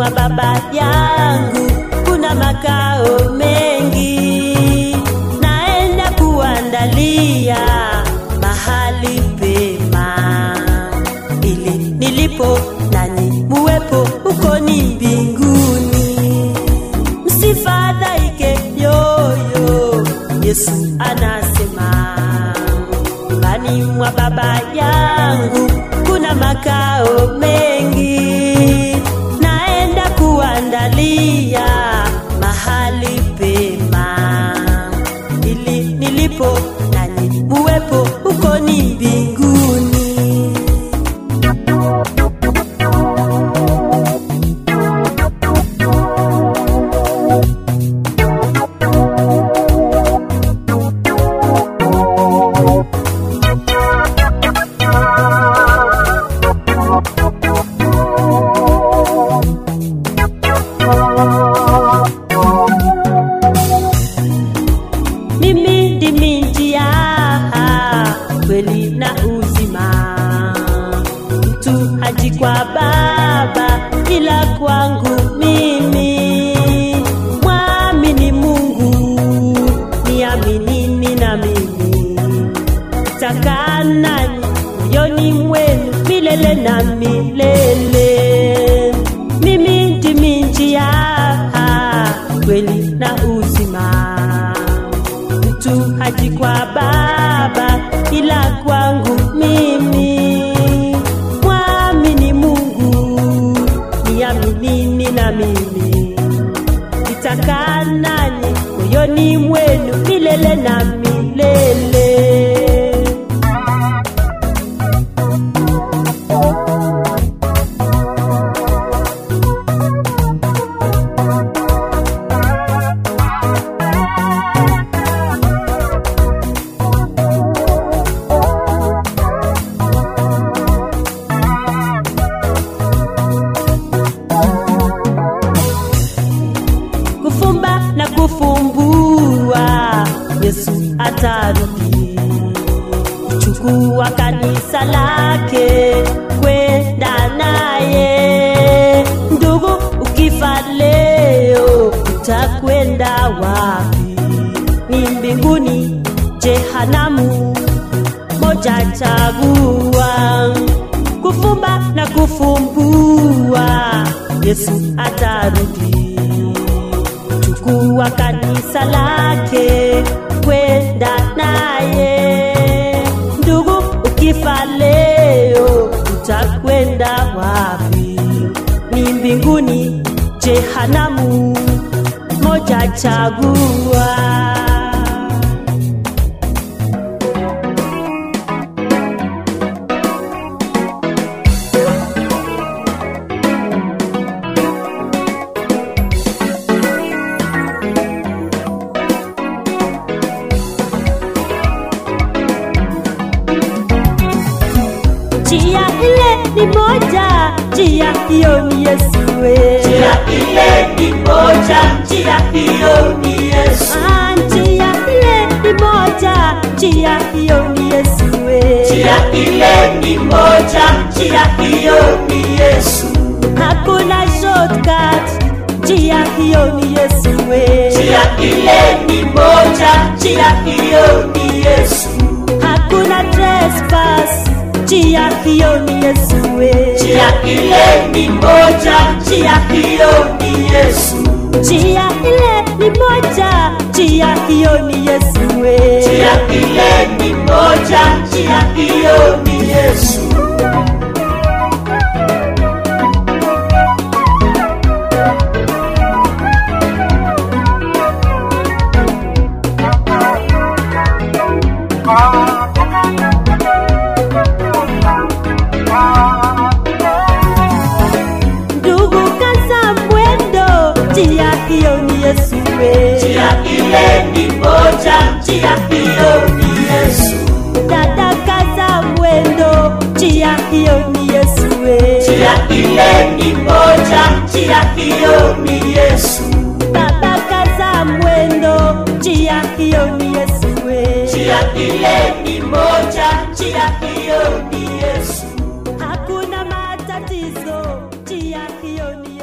mwa Baba yangu kuna makao mengi, naenda kuandalia mahali pema, ili nilipo nanyi muwepo huko ni mbinguni. Msifadhaike yoyo, Yesu anasema, nyumbani mwa Baba yangu kuna makao mengi, naenda kuandalia mahali pema, ili nilipo nanyi muwepo huko ni mbinguni. Mimi ndimi njia, kweli na uzima, mtu haji kwa Baba ila kwangu mimi. Mwamini Mungu, niaminini na mimi, nitakaa nanyi moyoni mwenu milele na milele. Mimi ndimi njia, kweli na uzima, mtu haji kwa Baba ila kwangu mimi. Mwamini Mungu, niaminini na mimi, nitakaa nanyi moyoni mwenu milele na milele. Kufumba na kufumbua, Yesu atarudi kuchukua kanisa lake kwenda naye. Ndugu, ukifa leo utakwenda wapi? Ni mbinguni, jehanamu, moja chagua. Kufumba na kufumbua, Yesu atarudi kuwa kanisa lake kwenda naye. Ndugu, ukifa leo utakwenda wapi? Ni mbinguni, jehanamu, moja chagua. Njia ile ni moja, njia hiyo ni Yesu. Njia ile ni moja, njia hiyo ni Yesu. Njia ile ni moja, njia hiyo ni Yesu. Njia ile ni moja, njia hiyo ni Yesu. Hakuna shortcut, njia hiyo ni Yesu. Njia ile ni moja, njia hiyo ni Yesu. Hakuna trespass, njia hiyo ni Yesu. Njia ile ni moja, njia hiyo ni Yesu. Njia ile ni moja, njia hiyo ni Yesu. Njia ile ni moja, njia hiyo ni Yesu. Ndugu, kaza mwendo, njia hiyo ni Yesu. Njia ile ni moja, njia hiyo ni Yesu. Dada, kaza mwendo, njia hiyo ni Yesu. Njia ile ni moja, njia hiyo ni Yesu. Baba, kaza mwendo, njia hiyo ni Yesu. Njia ile ni moja, njia hiyo ni Yesu. Hakuna matatizo, njia hiyo ni Yesu.